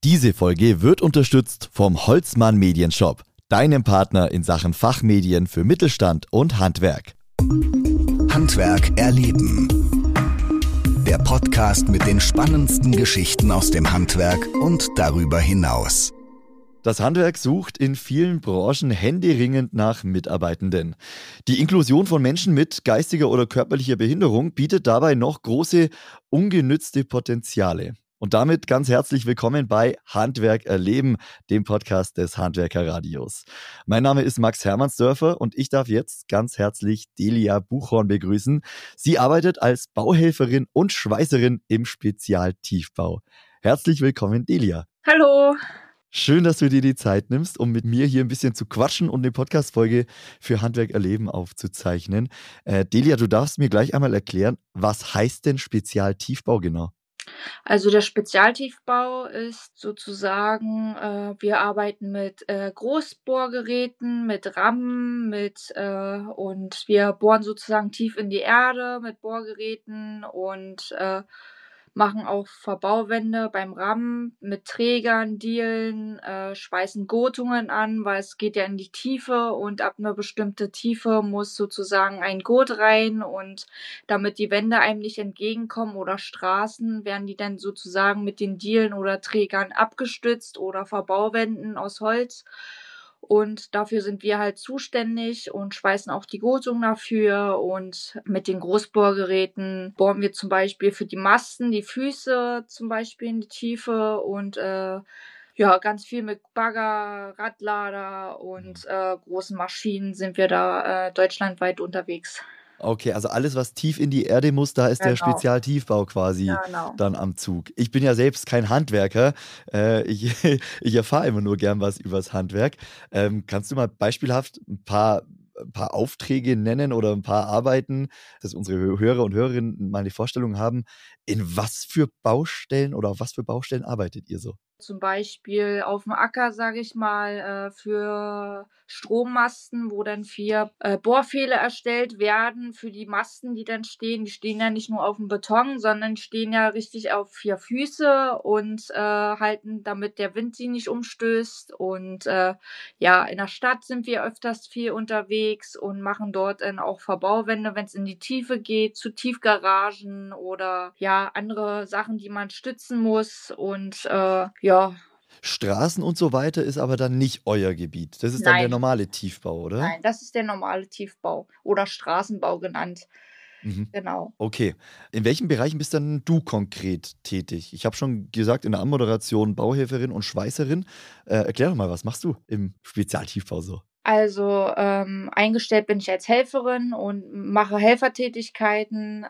Diese Folge wird unterstützt vom Holzmann Medienshop, deinem Partner in Sachen Fachmedien für Mittelstand und Handwerk. Handwerk erleben. Der Podcast mit den spannendsten Geschichten aus dem Handwerk und darüber hinaus. Das Handwerk sucht in vielen Branchen händeringend nach Mitarbeitenden. Die Inklusion von Menschen mit geistiger oder körperlicher Behinderung bietet dabei noch große ungenützte Potenziale. Und damit ganz herzlich willkommen bei Handwerk erleben, dem Podcast des Handwerkerradios. Mein Name ist Max Hermannsdörfer und ich darf jetzt ganz herzlich Delia Buchhorn begrüßen. Sie arbeitet als Bauhelferin und Schweißerin im Spezialtiefbau. Herzlich willkommen, Delia. Hallo. Schön, dass du dir die Zeit nimmst, um mit mir hier ein bisschen zu quatschen und eine Podcast-Folge für Handwerk erleben aufzuzeichnen. Delia, du darfst mir gleich einmal erklären, was heißt denn Spezialtiefbau genau? Also der Spezialtiefbau ist sozusagen, wir arbeiten mit Großbohrgeräten, mit Rammen, und wir bohren sozusagen tief in die Erde mit Bohrgeräten und machen auch Verbauwände beim Rammen mit Trägern, Dielen, schweißen Gurtungen an, weil es geht ja in die Tiefe und ab einer bestimmten Tiefe muss sozusagen ein Gurt rein und damit die Wände einem nicht entgegenkommen oder Straßen, werden die dann sozusagen mit den Dielen oder Trägern abgestützt oder Verbauwänden aus Holz. Und dafür sind wir halt zuständig und schweißen auch die Gurtung dafür. Und mit den Großbohrgeräten bohren wir zum Beispiel für die Masten, die Füße zum Beispiel in die Tiefe und ganz viel mit Bagger, Radlader und großen Maschinen sind wir da deutschlandweit unterwegs. Okay, also alles, was tief in die Erde muss, da ist der Genau. Spezialtiefbau quasi Genau. dann am Zug. Ich bin ja selbst kein Handwerker. Ich erfahre immer nur gern was übers Handwerk. Kannst du mal beispielhaft ein paar Aufträge nennen oder ein paar Arbeiten, dass unsere Hörer und Hörerinnen mal eine Vorstellung haben, in was für Baustellen oder auf was für Baustellen arbeitet ihr so? Zum Beispiel auf dem Acker, sage ich mal, für Strommasten, wo dann 4 Bohrpfähle erstellt werden für die Masten, die dann stehen. Die stehen ja nicht nur auf dem Beton, sondern stehen ja richtig auf 4 Füße und halten, damit der Wind sie nicht umstößt. Und in der Stadt sind wir öfters viel unterwegs und machen dort dann auch Verbauwände, wenn es in die Tiefe geht, zu Tiefgaragen oder andere Sachen, die man stützen muss. Und Straßen und so weiter ist aber dann nicht euer Gebiet. Das ist dann der Nein. normale Tiefbau, oder? Nein, das ist der normale Tiefbau oder Straßenbau genannt. Mhm. Genau. Okay. In welchen Bereichen bist dann du konkret tätig? Ich habe schon gesagt, in der Anmoderation Bauhelferin und Schweißerin. Erklär doch mal, was machst du im Spezialtiefbau so? Also eingestellt bin ich als Helferin und mache Helfertätigkeiten,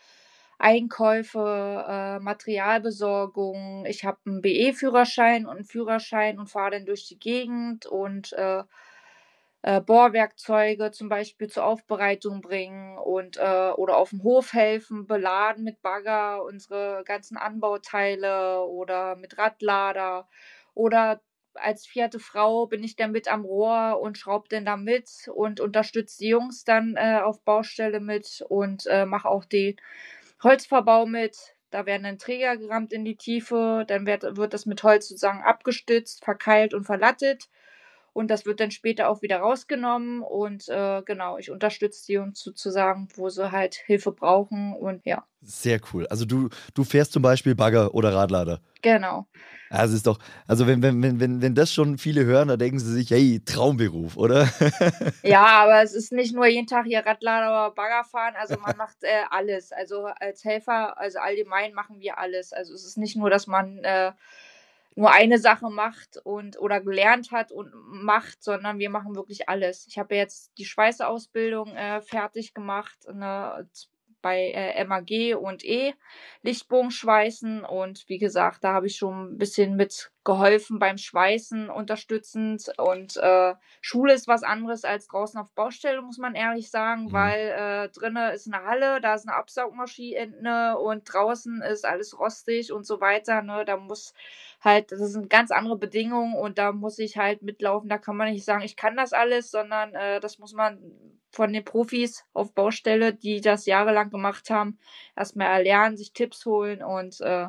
Einkäufe, Materialbesorgung. Ich habe 'n BE-Führerschein und 'n Führerschein und fahre dann durch die Gegend und Bohrwerkzeuge zum Beispiel zur Aufbereitung bringen und oder auf dem Hof helfen, beladen mit Bagger unsere ganzen Anbauteile oder mit Radlader. Oder als 4. Frau bin ich dann mit am Rohr und schraube dann da mit und unterstütze die Jungs dann auf Baustelle mit und mache auch den Holzverbau mit. Da werden dann Träger gerammt in die Tiefe, dann wird das mit Holz sozusagen abgestützt, verkeilt und verlattet. Und das wird dann später auch wieder rausgenommen und genau, ich unterstütze die Jungs sozusagen, wo sie halt Hilfe brauchen und ja. Sehr cool. Also du fährst zum Beispiel Bagger oder Radlader. Genau. Also ist doch, also wenn das schon viele hören, dann denken sie sich, hey, Traumberuf, oder? Ja, aber es ist nicht nur jeden Tag hier Radlader oder Bagger fahren, also man macht alles. Also als Helfer, also allgemein machen wir alles. Also es ist nicht nur, dass man nur eine Sache macht oder gelernt hat und macht, sondern wir machen wirklich alles. Ich habe jetzt die Schweißausbildung fertig gemacht, ne, bei MAG und Lichtbogenschweißen und wie gesagt, da habe ich schon ein bisschen mitgeholfen beim Schweißen unterstützend und Schule ist was anderes als draußen auf Baustelle, muss man ehrlich sagen, weil drinnen ist eine Halle, da ist eine Absaugmaschine und draußen ist alles rostig und so weiter, ne? Das sind ganz andere Bedingungen und da muss ich halt mitlaufen. Da kann man nicht sagen, ich kann das alles, sondern das muss man von den Profis auf Baustelle, die das jahrelang gemacht haben, erstmal erlernen, sich Tipps holen und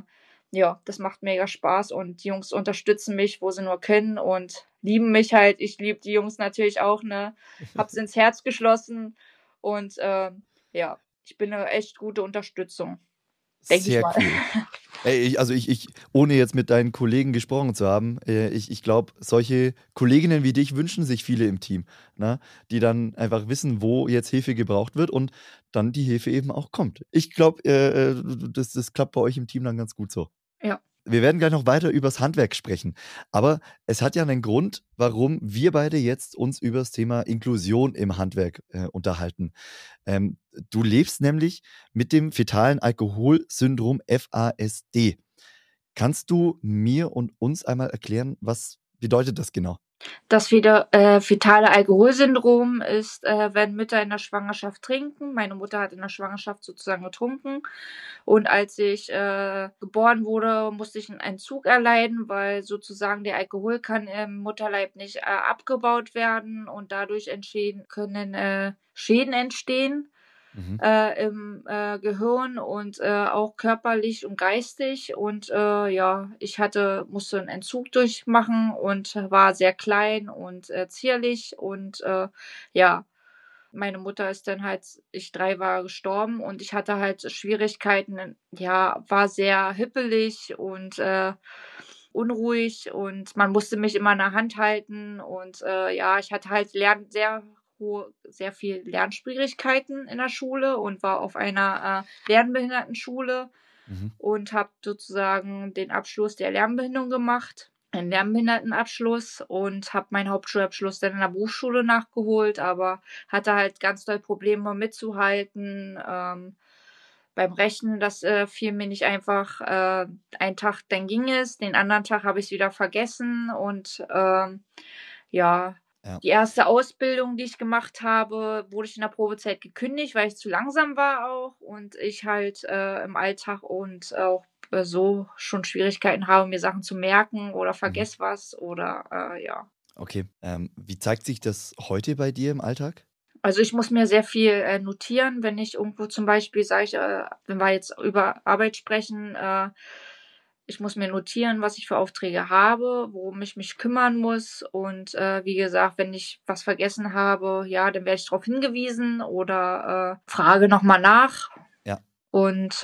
ja, das macht mega Spaß und die Jungs unterstützen mich, wo sie nur können und lieben mich halt. Ich liebe die Jungs natürlich auch, ne? Hab's ins Herz geschlossen und ja, ich bin eine echt gute Unterstützung, denke ich Sehr mal. cool. Ey, ohne jetzt mit deinen Kollegen gesprochen zu haben, ich glaube, solche Kolleginnen wie dich wünschen sich viele im Team, ne? Die dann einfach wissen, wo jetzt Hilfe gebraucht wird und dann die Hilfe eben auch kommt. Ich glaube, das klappt bei euch im Team dann ganz gut so. Ja. Wir werden gleich noch weiter übers Handwerk sprechen. Aber es hat ja einen Grund, warum wir beide jetzt uns über das Thema Inklusion im Handwerk unterhalten. Ähm, Du lebst nämlich mit dem fetalen Alkoholsyndrom FASD. Kannst du mir und uns einmal erklären, was bedeutet das genau? Das fetale Alkoholsyndrom ist, wenn Mütter in der Schwangerschaft trinken. Meine Mutter hat in der Schwangerschaft sozusagen getrunken. Und als ich geboren wurde, musste ich einen Entzug erleiden, weil sozusagen der Alkohol kann im Mutterleib nicht abgebaut werden und dadurch können Schäden entstehen Mhm. im Gehirn und auch körperlich und geistig. Und ja, musste einen Entzug durchmachen und war sehr klein und zierlich. Und ja, meine Mutter ist dann halt, ich 3 war, gestorben und ich hatte halt Schwierigkeiten, ja, war sehr hippelig und unruhig und man musste mich immer in der Hand halten und ja, ich hatte halt sehr viel Lernschwierigkeiten in der Schule und war auf einer Lernbehindertenschule Mhm. und habe sozusagen den Abschluss der Lernbehinderung gemacht, einen Lernbehindertenabschluss und habe meinen Hauptschulabschluss dann in der Berufsschule nachgeholt, aber hatte halt ganz doll Probleme mitzuhalten. Beim Rechnen, das fiel mir nicht einfach. Einen Tag, dann ging es, den anderen Tag habe ich es wieder vergessen und ja, Ja. die erste Ausbildung, die ich gemacht habe, wurde ich in der Probezeit gekündigt, weil ich zu langsam war auch und ich halt im Alltag und auch so schon Schwierigkeiten habe, mir Sachen zu merken oder Mhm. vergesse was oder ja. Okay. Wie zeigt sich das heute bei dir im Alltag? Also ich muss mir sehr viel notieren, wenn ich irgendwo zum Beispiel sage ich, wenn wir jetzt über Arbeit sprechen, ich muss mir notieren, was ich für Aufträge habe, worum ich mich kümmern muss. Und wie gesagt, wenn ich was vergessen habe, ja, dann werde ich darauf hingewiesen oder frage nochmal nach. Ja. Und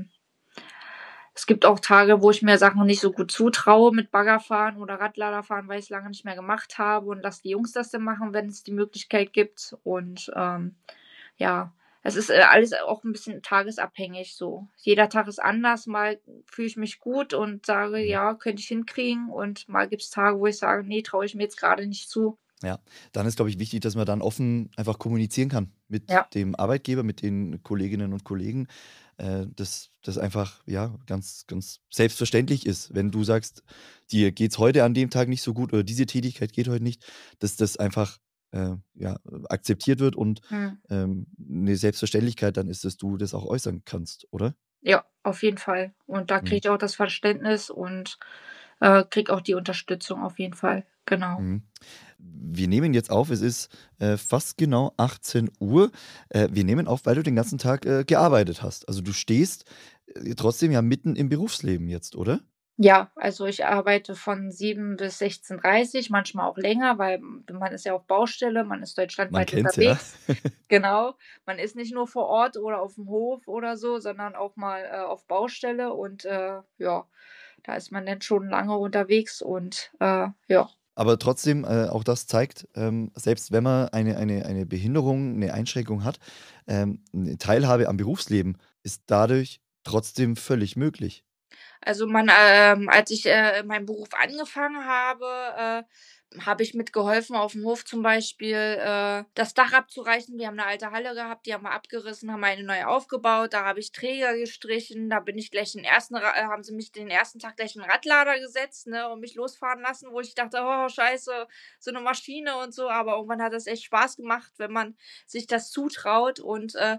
es gibt auch Tage, wo ich mir Sachen nicht so gut zutraue mit Baggerfahren oder Radladerfahren, weil ich es lange nicht mehr gemacht habe und lasse die Jungs das dann machen, wenn es die Möglichkeit gibt. Und ja, es ist alles auch ein bisschen tagesabhängig so. Jeder Tag ist anders. Mal fühle ich mich gut und sage, Mhm. ja, könnte ich hinkriegen. Und mal gibt es Tage, wo ich sage, nee, traue ich mir jetzt gerade nicht zu. Ja, dann ist, glaube ich, wichtig, dass man dann offen einfach kommunizieren kann mit Ja. dem Arbeitgeber, mit den Kolleginnen und Kollegen, dass das einfach ja ganz, ganz selbstverständlich ist. Wenn du sagst, dir geht es heute an dem Tag nicht so gut oder diese Tätigkeit geht heute nicht, dass das einfach ja, akzeptiert wird und Hm. eine Selbstverständlichkeit dann ist, dass du das auch äußern kannst, oder? Ja, auf jeden Fall. Und da kriege Mhm. ich auch das Verständnis und kriege auch die Unterstützung auf jeden Fall. Genau. Mhm. Wir nehmen jetzt auf, es ist fast genau 18 Uhr. Wir nehmen auf, weil du den ganzen Tag gearbeitet hast. Also du stehst trotzdem ja mitten im Berufsleben jetzt, oder? Ja, also ich arbeite von 7 bis 16:30, manchmal auch länger, weil man ist ja auf Baustelle, man ist Man deutschlandweit kennt's ja. unterwegs. Genau. Man ist nicht nur vor Ort oder auf dem Hof oder so, sondern auch mal auf Baustelle und ja, da ist man dann schon lange unterwegs und ja. Aber trotzdem, auch das zeigt, selbst wenn man eine Behinderung, eine Einschränkung hat, 'ne Teilhabe am Berufsleben ist dadurch trotzdem völlig möglich. Also als ich meinen Beruf angefangen habe, habe ich mitgeholfen, auf dem Hof zum Beispiel das Dach abzureißen. Wir haben eine alte Halle gehabt, die haben wir abgerissen, haben eine neu aufgebaut. Da habe ich Träger gestrichen. Da bin ich gleich haben sie mich den ersten Tag gleich in 'n Radlader gesetzt, ne, und mich losfahren lassen, wo ich dachte: „Oh, scheiße, so eine Maschine und so." Aber irgendwann hat das echt Spaß gemacht, wenn man sich das zutraut und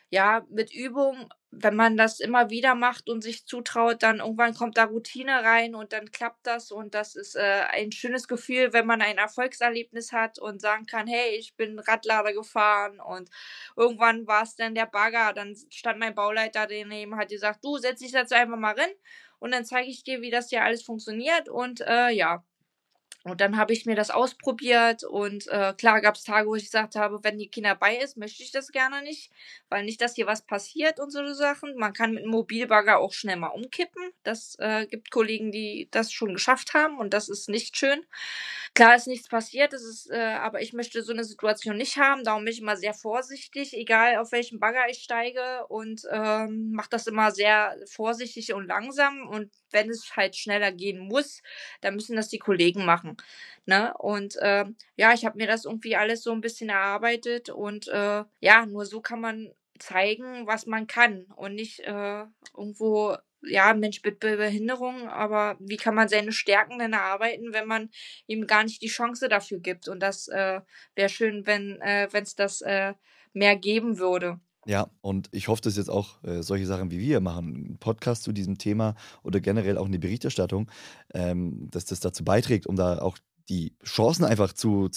ja, mit Übung, wenn man das immer wieder macht und sich zutraut, dann irgendwann kommt da Routine rein und dann klappt das und das ist, ein schönes Gefühl, wenn man ein Erfolgserlebnis hat und sagen kann: „Hey, ich bin Radlader gefahren“ und irgendwann war es dann der Bagger, dann stand mein Bauleiter daneben, hat gesagt: „Du, setz dich jetzt einfach mal rein und dann zeige ich dir, wie das hier alles funktioniert“ und, ja. Und dann habe ich mir das ausprobiert und, klar gab es Tage, wo ich gesagt habe: „Wenn die Kinder bei ist, möchte ich das gerne nicht, weil nicht, dass hier was passiert“ und so Sachen. Man kann mit 'm Mobilbagger auch schnell mal umkippen. Das, gibt Kollegen, die das schon geschafft haben und das ist nicht schön. Klar ist nichts passiert, das ist aber ich möchte so 'ne Situation nicht haben, darum bin ich immer sehr vorsichtig, egal auf welchen Bagger ich steige und, mache das immer sehr vorsichtig und langsam und wenn es halt schneller gehen muss, dann müssen das die Kollegen machen, ne? Und, ja, ich habe mir das irgendwie alles so 'n bisschen erarbeitet und, ja, nur so kann man zeigen, was man kann und nicht, irgendwo ja, Mensch mit Behinderung, aber wie kann man seine Stärken denn erarbeiten, wenn man ihm gar nicht die Chance dafür gibt? Und das, wäre schön, wenn wenn's das, mehr geben würde. Ja, und ich hoffe, dass jetzt auch, solche Sachen wie wir machen, 'n Podcast zu diesem Thema oder generell auch eine Berichterstattung, dass das dazu beiträgt, um da auch die Chancen einfach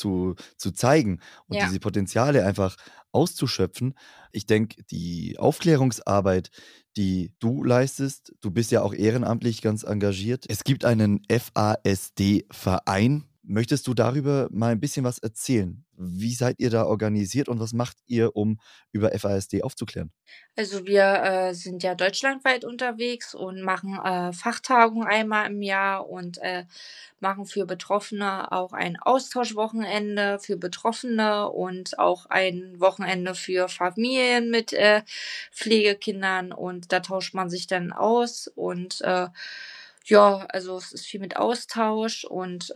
zu zeigen und Ja. diese Potenziale einfach auszuschöpfen. Ich denke, die Aufklärungsarbeit, die du leistest, du bist ja auch ehrenamtlich ganz engagiert. Es gibt einen FASD-Verein. Möchtest du darüber mal ein bisschen was erzählen? Wie seid ihr da organisiert und was macht ihr, um über FASD aufzuklären? Also wir, sind ja deutschlandweit unterwegs und machen, Fachtagungen einmal im Jahr und, machen für Betroffene auch ein Austauschwochenende für Betroffene und auch ein Wochenende für Familien mit, Pflegekindern und da tauscht man sich dann aus und, ja, also es ist viel mit Austausch und,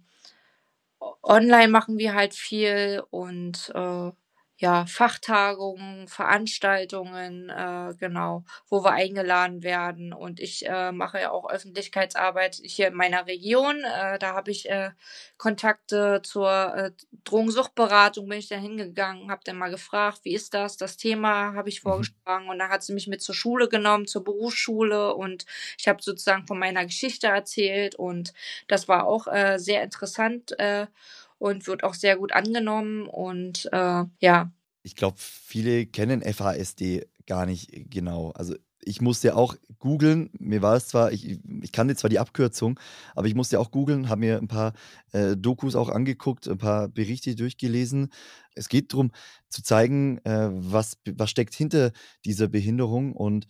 online machen wir halt viel und, ja, Fachtagungen, Veranstaltungen, genau, wo wir eingeladen werden. Und ich, mache ja auch Öffentlichkeitsarbeit hier in meiner Region. Da habe ich, Kontakte zur, Drogensuchtberatung bin ich da hingegangen, habe dann mal gefragt: „Wie ist das?“ Das Thema habe ich Mhm. vorgeschlagen und dann hat sie mich mit zur Schule genommen, zur Berufsschule und ich habe sozusagen von meiner Geschichte erzählt und das war auch, sehr interessant, und wird auch sehr gut angenommen und, ja. Ich glaube, viele kennen FASD gar nicht genau. Also, ich musste ja auch googeln. Mir war es zwar ich kannte zwar die Abkürzung, aber ich musste auch googeln, habe mir ein paar, Dokus auch angeguckt, ein paar Berichte durchgelesen. Es geht darum, zu zeigen, was steckt hinter dieser Behinderung und,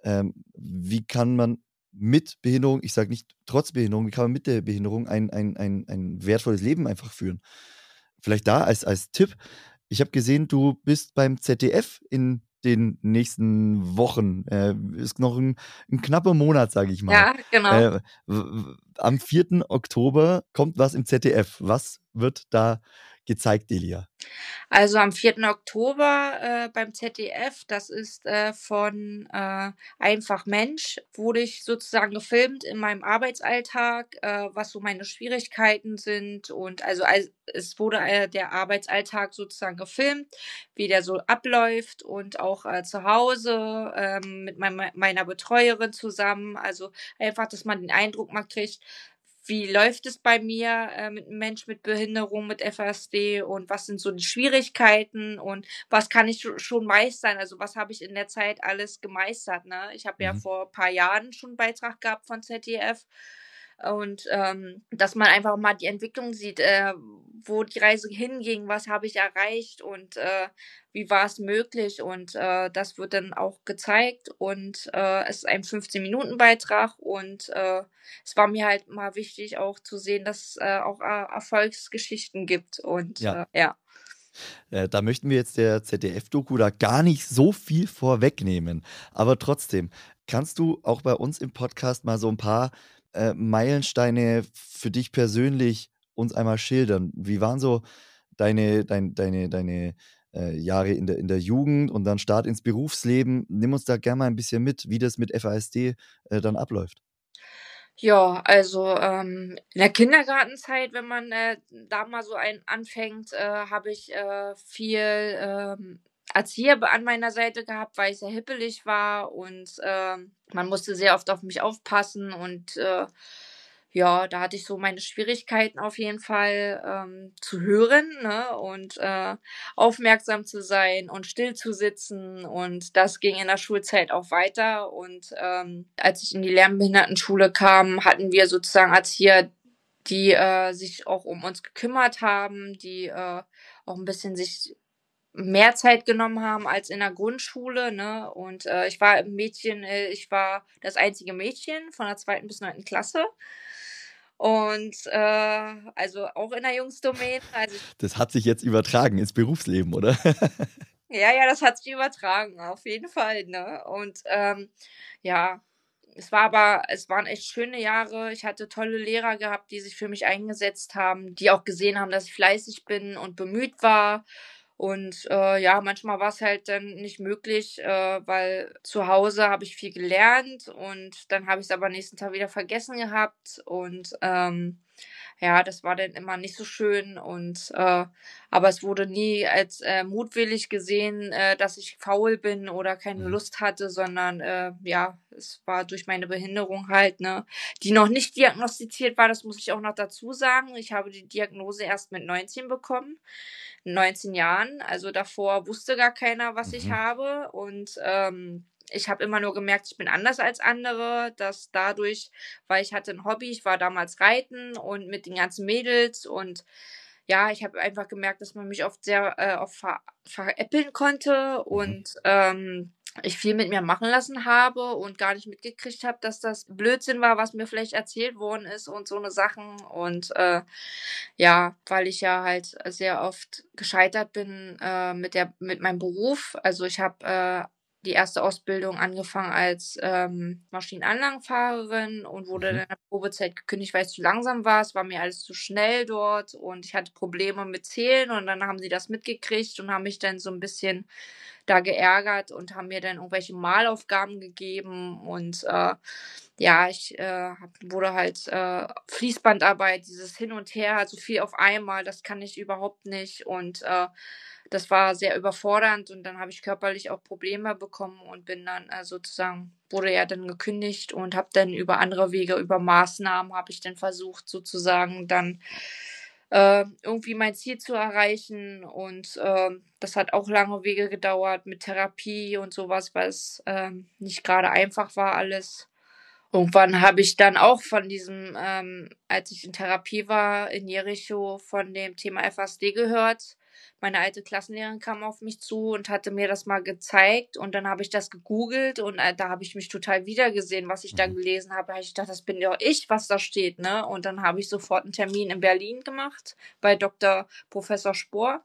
wie kann man mit Behinderung, ich sage nicht trotz Behinderung, wie kann man mit der Behinderung ein wertvolles Leben einfach führen? Vielleicht da als Tipp: Ich habe gesehen, du bist beim ZDF in den nächsten Wochen. Ist noch 'n knapper Monat, sage ich mal. Ja, genau. Am 4. Oktober kommt was im ZDF. Was wird da gezeigt, Delia? Also, am 4. Oktober, beim ZDF, das ist, von, „Einfach Mensch“, wurde ich sozusagen gefilmt in meinem Arbeitsalltag, was so meine Schwierigkeiten sind und also, es wurde, der Arbeitsalltag sozusagen gefilmt, wie der so abläuft und auch, zu Hause, mit meiner Betreuerin zusammen. Also, einfach, dass man den Eindruck mal kriegt, wie läuft es bei mir, mit 'nem Mensch mit Behinderung, mit FASD und was sind so die Schwierigkeiten und was kann ich schon meistern? Also, was habe ich in der Zeit alles gemeistert, ne? Ich habe ja Mhm. vor paar Jahren schon 'n Beitrag gehabt von ZDF und, dass man einfach mal die Entwicklung sieht, wo die Reise hinging, was habe ich erreicht und, wie war es möglich? Und, das wird dann auch gezeigt und, es ist ein 15-Minuten-Beitrag und, es war mir halt mal wichtig auch zu sehen, dass es, auch, Erfolgsgeschichten gibt und, Ja, ja. da möchten wir jetzt der ZDF-Doku da gar nicht so viel vorwegnehmen. Aber trotzdem, kannst du auch bei uns im Podcast mal so ein paar, Meilensteine für dich persönlich uns einmal schildern? Wie waren so deine, Jahre in der Jugend und dann Start ins Berufsleben? Nimm uns da gerne mal ein bisschen mit, wie das mit FASD, dann abläuft. Ja, also, in der Kindergartenzeit, wenn man, da mal so ein anfängt, habe ich, viel, Erzieher an meiner Seite gehabt, weil ich sehr hippelig war und man musste sehr oft auf mich aufpassen und ja, da hatte ich so meine Schwierigkeiten auf jeden Fall zu hören, ne? Und aufmerksam zu sein und still zu sitzen. Und das ging in der Schulzeit auch weiter. Und als ich in die Lernbehindertenschule kam, hatten wir sozusagen Erzieher, die sich auch um uns gekümmert haben, die auch ein bisschen sich mehr Zeit genommen haben als in der Grundschule, ne? Und ich war ich war das einzige Mädchen von der 2. bis 9. Klasse. Und also auch in der Jungsdomäne. Also Das hat sich jetzt übertragen ins Berufsleben, oder? ja, das hat sich übertragen, auf jeden Fall, ne? Und ja, es waren echt schöne Jahre. Ich hatte tolle Lehrer gehabt, die sich für mich eingesetzt haben, die auch gesehen haben, dass ich fleißig bin und bemüht war. Und ja, manchmal war es halt dann nicht möglich, weil zu Hause habe ich viel gelernt und dann habe ich es aber nächsten Tag wieder vergessen gehabt. Und ja, das war dann immer nicht so schön und aber es wurde nie als mutwillig gesehen, dass ich faul bin oder keine Mhm. Lust hatte, sondern ja, es war durch meine Behinderung halt, ne, die noch nicht diagnostiziert war, das muss ich auch noch dazu sagen. Ich habe die Diagnose erst mit 19 bekommen, 19 Jahren. Also davor wusste gar keiner, was ich Mhm. habe und ich habe immer nur gemerkt, ich bin anders als andere, dass dadurch, weil ich hatte ein Hobby, ich war damals reiten und mit den ganzen Mädels und ja, ich habe einfach gemerkt, dass man mich oft sehr oft veräppeln konnte Mhm. und ich viel mit mir machen lassen habe und gar nicht mitgekriegt habe, dass das Blödsinn war, was mir vielleicht erzählt worden ist und so eine Sachen und ja, weil ich ja halt sehr oft gescheitert bin mit meinem Beruf. Also ich habe die erste Ausbildung angefangen als Maschinenanlagenfahrerin und wurde dann Mhm. in der Probezeit gekündigt, weil es zu langsam war. Es war mir alles zu schnell dort und ich hatte Probleme mit Zählen und dann haben sie das mitgekriegt und haben mich dann so ein bisschen da geärgert und haben mir dann irgendwelche Malaufgaben gegeben und ja, ich wurde halt Fließbandarbeit, dieses Hin und Her, so viel auf einmal, das kann ich überhaupt nicht und das war sehr überfordernd und dann habe ich körperlich auch Probleme bekommen und bin dann sozusagen wurde ja dann gekündigt und habe dann über andere Wege, über Maßnahmen habe ich dann versucht, sozusagen dann irgendwie mein Ziel zu erreichen und das hat auch lange Wege gedauert mit Therapie und sowas, weil es nicht gerade einfach war alles. Irgendwann habe ich dann auch von diesem als ich in Therapie war in Jericho, von dem Thema FASD gehört. Meine alte Klassenlehrerin kam auf mich zu und hatte mir das mal gezeigt und dann habe ich das gegoogelt und da habe ich mich total wiedergesehen, was ich da Mhm. gelesen habe. Da habe ich gedacht, das bin ja ich, was da steht, ne? Und dann habe ich sofort einen Termin in Berlin gemacht bei Dr. Professor Spohr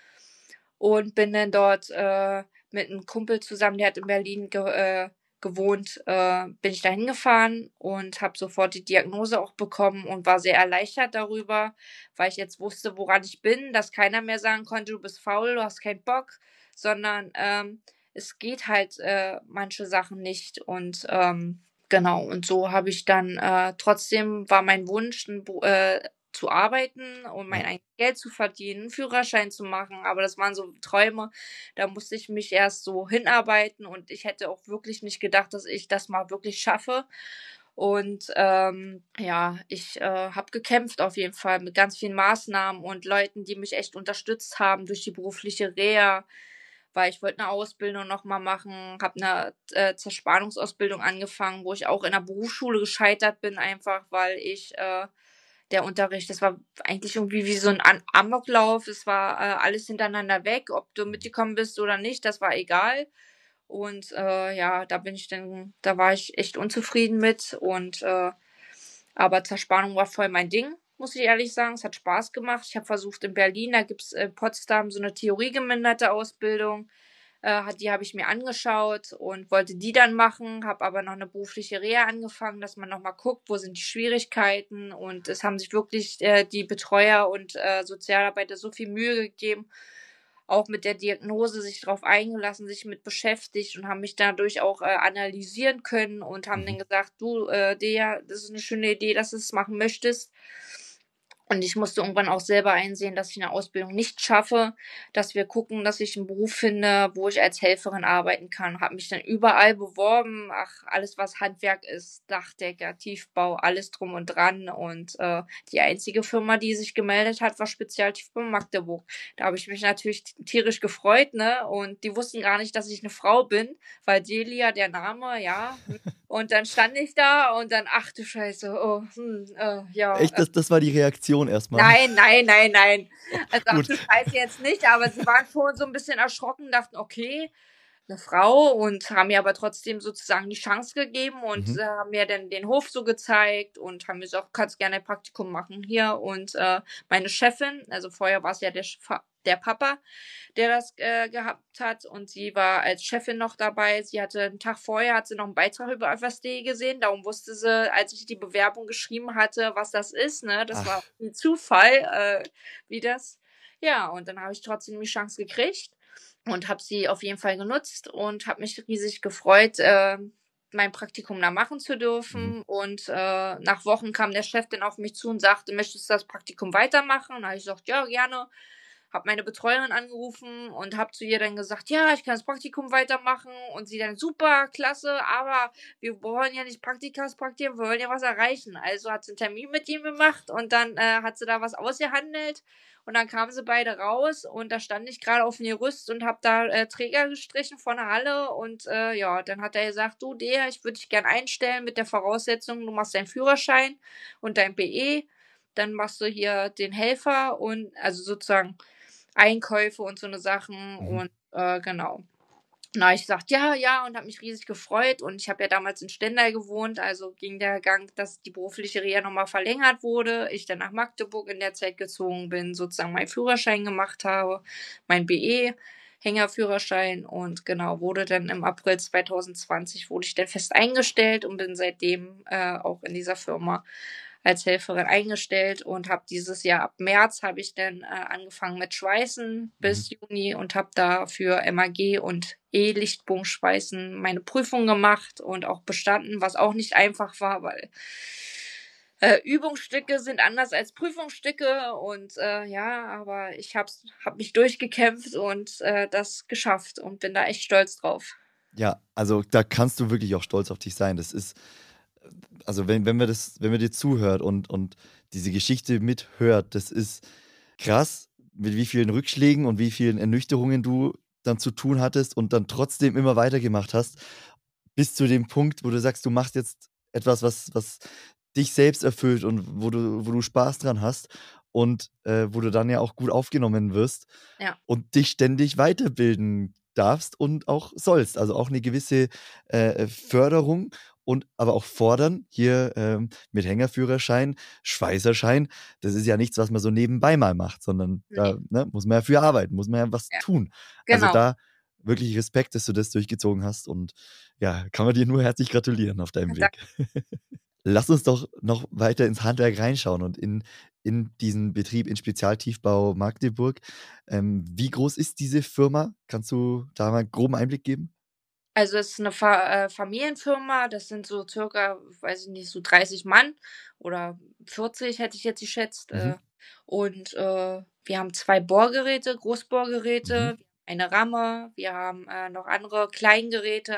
und bin dann dort mit einem Kumpel zusammen, der hat in Berlin gewohnt, bin ich da hingefahren und habe sofort die Diagnose auch bekommen und war sehr erleichtert darüber, weil ich jetzt wusste, woran ich bin, dass keiner mehr sagen konnte, du bist faul, du hast keinen Bock, sondern es geht halt manche Sachen nicht und genau, und so habe ich dann trotzdem war mein Wunsch, zu arbeiten und mein Ja. eigenes Geld zu verdienen, 'n Führerschein zu machen, aber das waren so Träume, da musste ich mich erst so hinarbeiten und ich hätte auch wirklich nicht gedacht, dass ich das mal wirklich schaffe. Und ja, ich habe gekämpft auf jeden Fall mit ganz vielen Maßnahmen und Leuten, die mich echt unterstützt haben durch die berufliche Reha, weil ich wollte eine Ausbildung noch mal machen, habe eine Zerspannungsausbildung angefangen, wo ich auch in der Berufsschule gescheitert bin, einfach weil ich der Unterricht, das war eigentlich irgendwie wie so ein Amoklauf. Es war alles hintereinander weg, ob du Mhm. mitgekommen bist oder nicht, das war egal. Und ja, da war ich echt unzufrieden mit und aber Zerspannung war voll mein Ding, muss ich ehrlich sagen. Es hat Spaß gemacht. Ich habe versucht in Berlin, da gibt's in Potsdam so eine theoriegeminderte Ausbildung. Die habe ich mir angeschaut und wollte die dann machen, habe aber noch eine berufliche Reha angefangen, dass man noch mal guckt, wo sind die Schwierigkeiten. Und es haben sich wirklich die Betreuer und Sozialarbeiter so viel Mühe gegeben, auch mit der Diagnose sich darauf eingelassen, sich mit beschäftigt und haben mich dadurch auch analysieren können und haben dann Mhm. gesagt, du, Dea, das ist eine schöne Idee, dass du es machen möchtest. Und ich musste irgendwann auch selber einsehen, dass ich eine Ausbildung nicht schaffe, dass wir gucken, dass ich einen Beruf finde, wo ich als Helferin arbeiten kann. Habe mich dann überall beworben. Ach, alles, was Handwerk ist, Dachdecker, Tiefbau, alles drum und dran. Und die einzige Firma, die sich gemeldet hat, war Spezialtiefbau Magdeburg. Da habe ich mich natürlich tierisch gefreut, ne? Und die wussten gar nicht, dass ich eine Frau bin, weil Delia, der Name, ja. Und dann stand ich da und dann, ach du Scheiße, oh, ja. Echt, das war die Reaktion erstmal. Nein. Also ach Gut. du Scheiße jetzt nicht, aber sie waren schon so ein bisschen erschrocken, dachten, okay, eine Frau und haben mir aber trotzdem sozusagen die Chance gegeben und haben mir dann den Hof so gezeigt und haben mir gesagt, kannst gerne ein Praktikum machen hier. Und meine Chefin, also vorher war es ja der Papa, der das gehabt hat und sie war als Chefin noch dabei. Sie hatte einen Tag vorher hat sie noch einen Beitrag über FSD gesehen, darum wusste sie, als ich die Bewerbung geschrieben hatte, was das ist, ne? Das war ein Zufall, wie das. Ja, und dann habe ich trotzdem die Chance gekriegt und habe sie auf jeden Fall genutzt und habe mich riesig gefreut, mein Praktikum da machen zu dürfen. Und nach Wochen kam der Chef dann auf mich zu und sagte, möchtest du das Praktikum weitermachen? Und da habe ich gesagt, ja, gerne. Habe meine Betreuerin angerufen und habe zu ihr dann gesagt, ja, ich kann das Praktikum weitermachen. Und sie dann, super, klasse, aber wir wollen ja nicht Praktikas praktizieren, wir wollen ja was erreichen. Also hat sie einen Termin mit ihm gemacht und dann hat sie da was ausgehandelt. Und dann kamen sie beide raus und da stand ich gerade auf dem Gerüst und habe da Träger gestrichen von der Halle. Und ja, dann hat er gesagt, du, der, ich würde dich gern einstellen mit der Voraussetzung, du machst deinen Führerschein und dein BE. Dann machst du hier den Helfer und also sozusagen Einkäufe und so eine Sachen und genau. Na, ich gesagt, ja und habe mich riesig gefreut und ich habe ja damals in Stendal gewohnt, also ging der Gang, dass die berufliche Reha nochmal verlängert wurde, ich dann nach Magdeburg in der Zeit gezogen bin, sozusagen meinen Führerschein gemacht habe, mein BE, Hängerführerschein und genau, wurde dann im April 2020 wurde ich dann fest eingestellt und bin seitdem auch in dieser Firma als Helferin eingestellt und habe dieses Jahr ab März habe ich dann angefangen mit Schweißen bis Juni und habe da für MAG und E-Lichtbogenschweißen meine Prüfung gemacht und auch bestanden, was auch nicht einfach war, weil Übungsstücke sind anders als Prüfungsstücke und ja, aber ich hab mich durchgekämpft und das geschafft und bin da echt stolz drauf. Ja, also da kannst du wirklich auch stolz auf dich sein. Das ist, also wenn wir dir zuhört und diese Geschichte mithört, das ist krass, mit wie vielen Rückschlägen und wie vielen Ernüchterungen du dann zu tun hattest und dann trotzdem immer weitergemacht hast, bis zu dem Punkt, wo du sagst, du machst jetzt etwas, was dich selbst erfüllt und wo du Spaß dran hast und wo du dann ja auch gut aufgenommen wirst Ja. und dich ständig weiterbilden darfst und auch sollst. Also auch eine gewisse Förderung und aber auch fordern, hier mit Hängerführerschein, Schweißerschein, das ist ja nichts, was man so nebenbei mal macht, sondern da muss man ja für arbeiten, muss man ja was tun. Genau. Also da wirklich Respekt, dass du das durchgezogen hast und ja, kann man dir nur herzlich gratulieren auf deinem Weg. Lass uns doch noch weiter ins Handwerk reinschauen und in diesen Betrieb in Spezialtiefbau Magdeburg. Wie groß ist diese Firma? Kannst du da mal einen groben Einblick geben? Also es ist eine Familienfirma, das sind so circa, weiß ich nicht, so 30 Mann oder 40 hätte ich jetzt geschätzt. Und wir haben 2 Bohrgeräte, Großbohrgeräte, eine Ramme, wir haben noch andere Kleingeräte,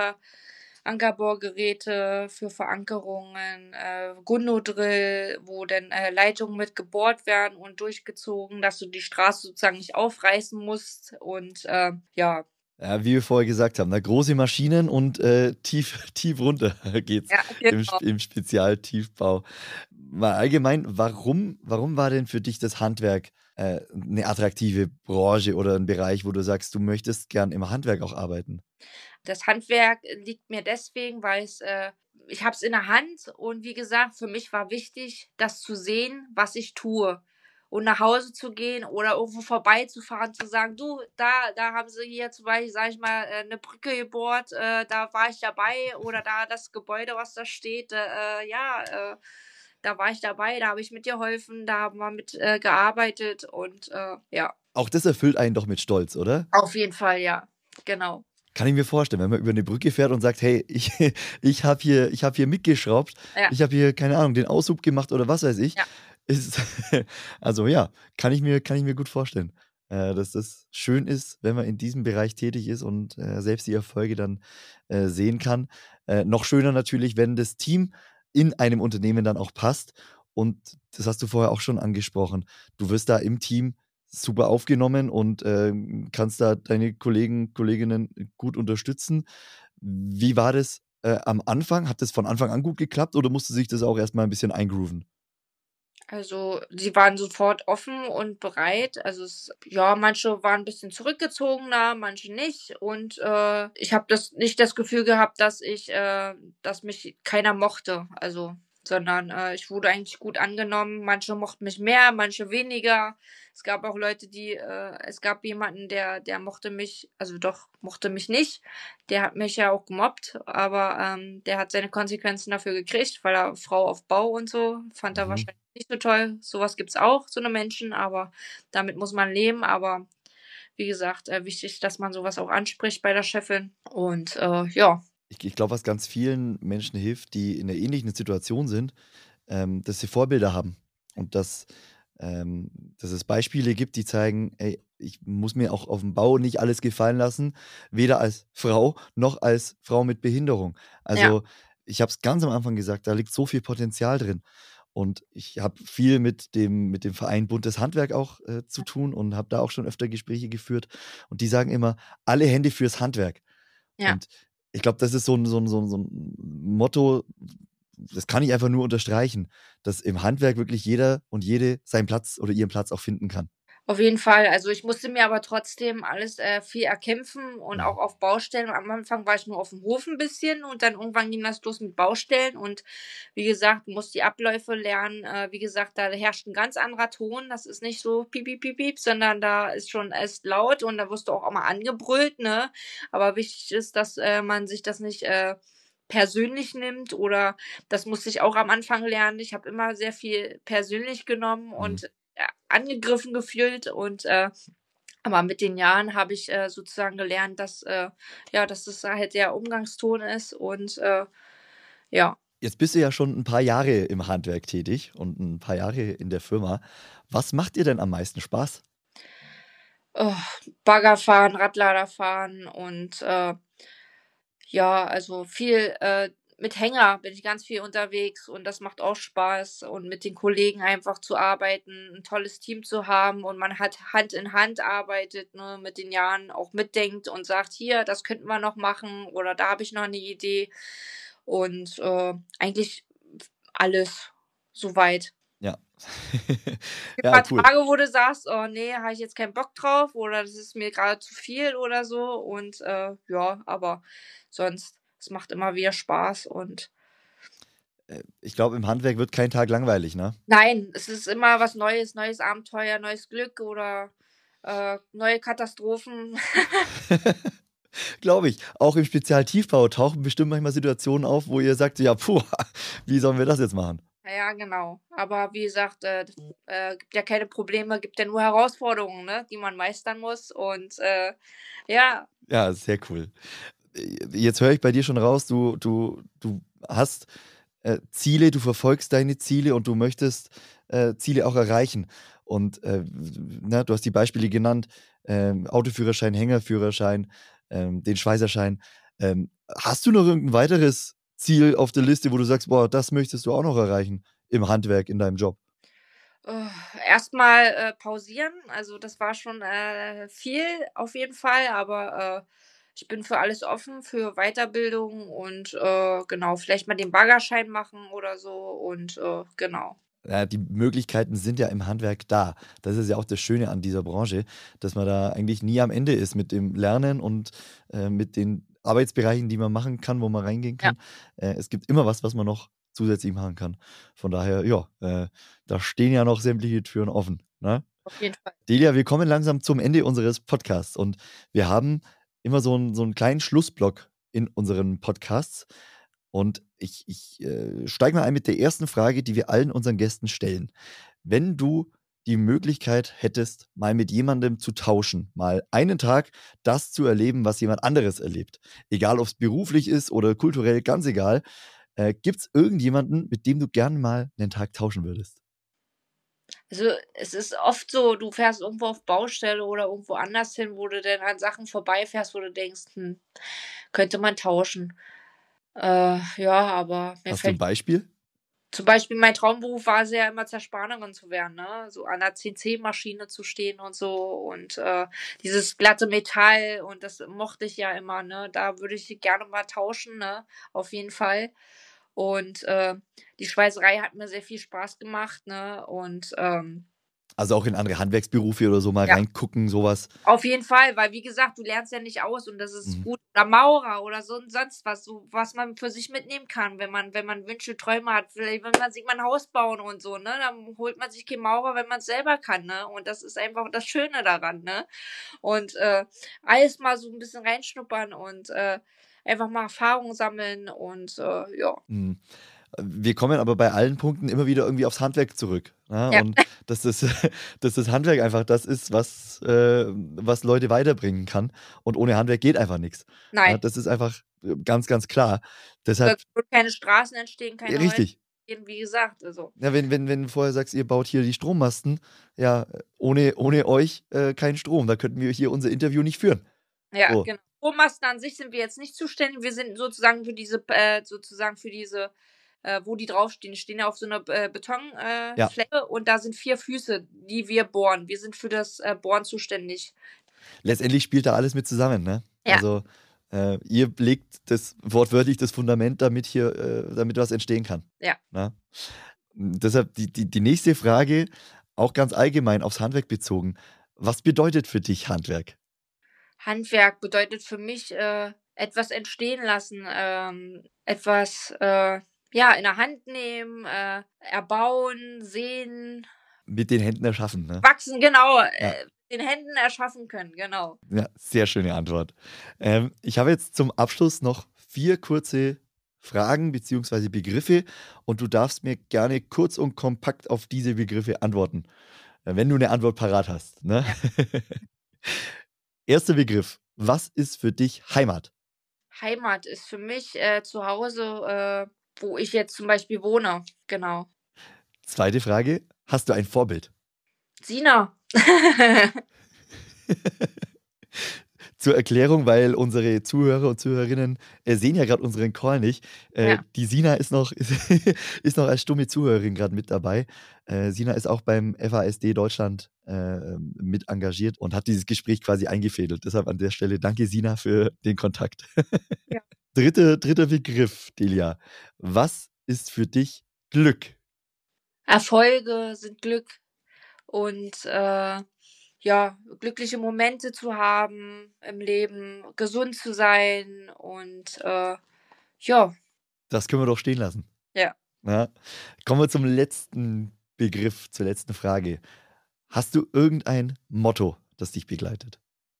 Ankerbohrgeräte für Verankerungen, Gundodrill, wo dann Leitungen mit gebohrt werden und durchgezogen, dass du die Straße sozusagen nicht aufreißen musst und ja. Ja, wie wir vorher gesagt haben, große Maschinen und tief runter geht's genau. im Spezialtiefbau. Mal allgemein, warum war denn für dich das Handwerk eine attraktive Branche oder ein Bereich, wo du sagst, du möchtest gern im Handwerk auch arbeiten? Das Handwerk liegt mir deswegen, weil ich habe es in der Hand und wie gesagt, für mich war wichtig, das zu sehen, was ich tue. Und nach Hause zu gehen oder irgendwo vorbeizufahren, zu sagen, du, da haben sie hier zum Beispiel, sag ich mal, eine Brücke gebohrt, da war ich dabei oder da das Gebäude, was da steht, da war ich dabei, da habe ich mitgeholfen, da haben wir mit gearbeitet und ja. Auch das erfüllt einen doch mit Stolz, oder? Auf jeden Fall, ja, genau. Kann ich mir vorstellen, wenn man über eine Brücke fährt und sagt, hey, ich hab hier mitgeschraubt, ich habe hier, keine Ahnung, den Aushub gemacht oder was weiß ich. Ja. ist, also ja, kann ich mir gut vorstellen, dass das schön ist, wenn man in diesem Bereich tätig ist und selbst die Erfolge dann sehen kann. Noch schöner natürlich, wenn das Team in einem Unternehmen dann auch passt. Und das hast du vorher auch schon angesprochen. Du wirst da im Team super aufgenommen und kannst da deine Kolleginnen gut unterstützen. Wie war das am Anfang? Hat das von Anfang an gut geklappt oder musste sich das auch erst mal ein bisschen eingrooven? Also, sie waren sofort offen und bereit. Also, ja, manche waren ein bisschen zurückgezogener, manche nicht. Und, ich habe nicht das Gefühl gehabt, dass mich keiner mochte, also sondern, ich wurde eigentlich gut angenommen. Manche mochten mich mehr, manche weniger. Es gab auch Leute, es gab jemanden, der mochte mich, also doch, mochte mich nicht. Der hat mich ja auch gemobbt, aber, der hat seine Konsequenzen dafür gekriegt, weil er Frau auf Bau und so, fand er Mhm. wahrscheinlich nicht so toll. Sowas gibt's auch, so 'ne Menschen, aber damit muss man leben. Aber wie gesagt, wichtig, dass man sowas auch anspricht bei der Chefin und, ja. Ich glaube, was ganz vielen Menschen hilft, die in 'ner ähnlichen Situation sind, dass sie Vorbilder haben und dass es Beispiele gibt, die zeigen: „Ey, ich muss mir auch auf dem Bau nicht alles gefallen lassen, weder als Frau noch als Frau mit Behinderung.“ Ja, Also, ich habe es ganz am Anfang gesagt, da liegt so viel Potenzial drin. Und ich habe viel mit dem Verein Buntes Handwerk auch zu tun und habe da auch schon öfter Gespräche geführt. Und die sagen immer: „Alle Hände fürs Handwerk.“ ja. Und ich glaube, das ist so 'n Motto, das kann ich einfach nur unterstreichen, dass im Handwerk wirklich jeder und jede seinen Platz oder ihren Platz auch finden kann. Auf jeden Fall. Also, ich musste mir aber trotzdem alles, viel erkämpfen und Mhm. auch auf Baustellen. Am Anfang war ich nur auf dem Hof ein bisschen und dann irgendwann ging das los mit Baustellen und wie gesagt, du musst die Abläufe lernen. Wie gesagt, da herrscht ein ganz anderer Ton. Das ist nicht so piep, piep, piep, piep, sondern da ist schon erst laut und da wirst du auch mal angebrüllt, ne? Aber wichtig ist, dass, man sich das nicht, persönlich nimmt oder das musste ich auch am Anfang lernen. Ich habe immer sehr viel persönlich genommen Mhm. und angegriffen gefühlt und, aber mit den Jahren habe ich, sozusagen gelernt, dass das halt der Umgangston ist und, ja. Jetzt bist du ja schon 'n paar Jahre im Handwerk tätig und 'n paar Jahre in der Firma. Was macht dir denn am meisten Spaß? Oh, Bagger fahren, Radlader fahren und, ja, also viel, mit Hänger bin ich ganz viel unterwegs und das macht auch Spaß und mit den Kollegen einfach zu arbeiten, ein tolles Team zu haben und man hat Hand in Hand arbeitet, ne, mit den Jahren auch mitdenkt und sagt: „Hier, das könnten wir noch machen“ oder „Da habe ich noch eine Idee“ und, eigentlich alles soweit. Ja. Gibt Ja, mal cool. Tage, wo du sagst: „Oh nee, habe ich jetzt keinen Bock drauf“ oder „Das ist mir gerade zu viel“ oder so und, ja, aber sonst, es macht immer wieder Spaß und Ich glaube, im Handwerk wird kein Tag langweilig, ne? nein, es ist immer was Neues, neues Abenteuer, neues Glück oder, neue Katastrophen. Glaube ich. Auch im Spezialtiefbau tauchen bestimmt manchmal Situationen auf, wo ihr sagt: „Ja, puh, wie sollen wir das jetzt machen?“ Ja, ja, genau. Aber wie gesagt, gibt ja keine Probleme, gibt ja nur Herausforderungen, ne, die man meistern muss und, ja, Ja, sehr cool. Jetzt höre ich bei dir schon raus, du hast Ziele, du verfolgst deine Ziele und du möchtest Ziele auch erreichen. Und ne, du hast die Beispiele genannt, Autoführerschein, Hängerführerschein, den Schweißerschein. Hast du noch irgendein weiteres Ziel auf der Liste, wo du sagst: „Boah, das möchtest du auch noch erreichen im Handwerk, in deinem Job?“ äh, erst pausieren. Also, das war schon, viel auf jeden Fall, aber, ich bin für alles offen, für Weiterbildung und, genau, vielleicht mal den Baggerschein machen oder so und, genau. Ja, die Möglichkeiten sind ja im Handwerk da. Das ist ja auch das Schöne an dieser Branche, dass man da eigentlich nie am Ende ist mit dem Lernen und mit den Arbeitsbereichen, die man machen kann, wo man reingehen Ja, kann. Es gibt immer was, was man noch zusätzlich machen kann. Von daher, ja, da stehen ja noch sämtliche Türen offen, ne? auf jeden Fall. Delia, wir kommen langsam zum Ende unseres Podcasts und wir haben immer so 'n kleinen Schlussblock in unseren Podcasts und ich steige mal ein mit der ersten Frage, die wir allen unseren Gästen stellen. Wenn du die Möglichkeit hättest, mal mit jemandem zu tauschen, mal einen Tag das zu erleben, was jemand anderes erlebt, egal ob's beruflich ist oder kulturell, ganz egal, gibt's irgendjemanden, mit dem du gern mal 'nen Tag tauschen würdest? Also, es ist oft so, du fährst irgendwo auf Baustelle oder irgendwo anders hin, wo du dann an Sachen vorbeifährst, wo du denkst: könnte man tauschen.“ Ja, aber mir Hast du ein fällt Beispiel? zum Beispiel mein Traumberuf war es ja immer, Zerspanerin zu werden, ne? So an der CNC-Maschine zu stehen und so und, dieses glatte Metall und das mochte ich ja immer, ne? Da würde ich gerne mal tauschen, ne, auf jeden Fall. Und, die Schweißerei hat mir sehr viel Spaß gemacht, ne? Und, Also auch in andere Handwerksberufe oder so mal ja. reingucken, sowas. Auf jeden Fall, weil wie gesagt, du lernst ja nicht aus und das ist Mhm. gut. Oder Maurer oder sonst was, so was man für sich mitnehmen kann, wenn man Wünsche, Träume hat. Vielleicht will man sich mal 'n Haus bauen und so, ne? Dann holt man sich keinen Maurer, wenn man's selber kann, ne? Und das ist einfach das Schöne daran, ne? Und, alles mal so 'n bisschen reinschnuppern und, einfach mal Erfahrung sammeln und, ja. Mhm. Wir kommen aber bei allen Punkten immer wieder irgendwie aufs Handwerk zurück, ne? Ja. Und dass das dass das Handwerk einfach das ist, was Leute weiterbringen kann. Und ohne Handwerk geht einfach nix. Ja, Nein. das ist einfach, ganz, ganz klar. Da Deshalb würden keine Straßen entstehen, keine Häuser richtig. entstehen, wie gesagt, also. Ja, wenn du vorher sagst, ihr baut hier die Strommasten, ja, ohne euch, kein Strom. Da könnten wir hier unser Interview nicht führen. Ja, So, genau. Strommasten an sich sind wir jetzt nicht zuständig. Wir sind sozusagen für diese, wo die draufstehen. Die stehen ja auf so 'ner Betonfläche ja. Fläche und da sind 4 Füße, die wir bohren. Wir sind für das, Bohren zuständig. Letztendlich spielt da alles mit zusammen, ne? Ja. Also, ihr legt wortwörtlich das Fundament, damit hier damit was entstehen kann, Ja. ne? Deshalb die nächste Frage, auch ganz allgemein aufs Handwerk bezogen. Was bedeutet für dich Handwerk? Handwerk bedeutet für mich, etwas entstehen lassen, etwas, ja, in der Hand nehmen, erbauen, sehen, Mit den Händen erschaffen, ne? wachsen, genau, Ja. den Händen erschaffen können, genau. Ja, sehr schöne Antwort. Ich habe jetzt zum Abschluss noch 4 kurze Fragen beziehungsweise Begriffe und du darfst mir gerne kurz und kompakt auf diese Begriffe antworten, wenn du eine Antwort parat hast, ne? Ja. 1. Begriff: Was ist für dich Heimat? Heimat ist für mich, zu Hause, wo ich jetzt zum Beispiel wohne, genau. 2. Frage: Hast du ein Vorbild? Sina. Zur Erklärung, weil unsere Zuhörer und Zuhörerinnen, sehen ja gerade unseren Call nicht. Ja. Die Sina ist noch ist noch als stumme Zuhörerin gerade mit dabei. Sina ist auch beim FASD Deutschland, mit engagiert und hat dieses Gespräch quasi eingefädelt. Deshalb an der Stelle danke, Sina, für den Kontakt. Ja. Dritter Begriff, Delia. Was ist für dich Glück? Erfolge sind Glück und, ja, glückliche Momente zu haben im Leben, gesund zu sein und, ja. Das können wir doch stehen lassen. Ja. Ja. Kommen wir zum letzten Begriff, zur letzten Frage. Hast du irgendein Motto, das dich begleitet?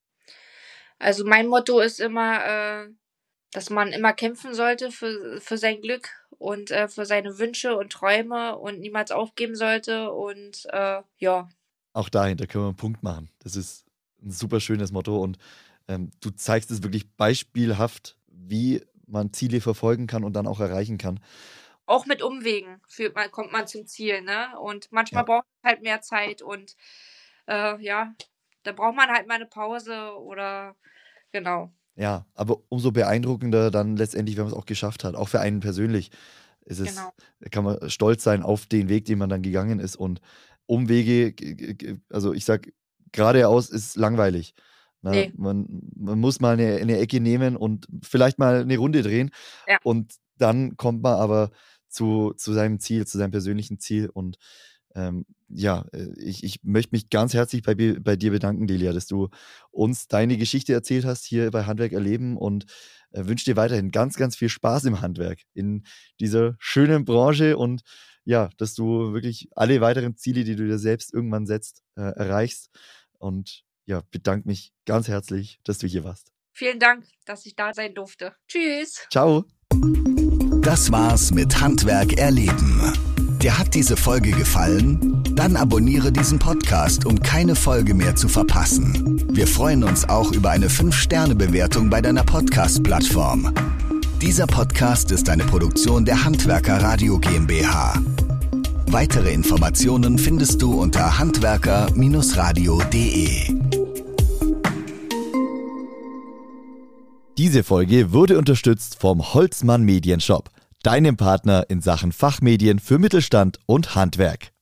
Also, mein Motto ist immer, dass man immer kämpfen sollte für sein Glück und, für seine Wünsche und Träume und niemals aufgeben sollte und, ja. Auch dahinter können wir einen Punkt machen. Das ist ein super schönes Motto und, du zeigst es wirklich beispielhaft, wie man Ziele verfolgen kann und dann auch erreichen kann. Auch mit Umwegen kommt man zum Ziel, ne? Und manchmal Ja. braucht man halt mehr Zeit und, ja, da braucht man halt mal 'ne Pause oder genau. Ja, aber umso beeindruckender dann letztendlich, wenn man es auch geschafft hat. Auch für einen persönlich ist es Genau. kann man stolz sein auf den Weg, den man dann gegangen ist und Umwege, also ich sage, geradeaus ist langweilig. Ne? Ne. Man muss mal eine Ecke nehmen und vielleicht mal eine Runde drehen. Ja. Und dann kommt man aber zu seinem Ziel, zu seinem persönlichen Ziel. Und ja, ich möchte mich ganz herzlich bei dir bedanken, Delia, dass du uns deine Geschichte erzählt hast hier bei Handwerk erleben und wünsche dir weiterhin ganz, ganz viel Spaß im Handwerk, in dieser schönen Branche und ja, dass du wirklich alle weiteren Ziele, die du dir selbst irgendwann setzt, erreichst. Und ja, bedanke mich ganz herzlich, dass du hier warst. Vielen Dank, dass ich da sein durfte. Tschüss. Ciao. Das war's mit Handwerk erleben. Dir hat diese Folge gefallen? Dann abonniere diesen Podcast, um keine Folge mehr zu verpassen. Wir freuen uns auch über eine 5-Sterne-Bewertung bei deiner Podcast-Plattform. Dieser Podcast ist eine Produktion der Handwerker Radio GmbH. Weitere Informationen findest du unter handwerker-radio.de. Diese Folge wurde unterstützt vom Holzmann Medienshop, deinem Partner in Sachen Fachmedien für Mittelstand und Handwerk.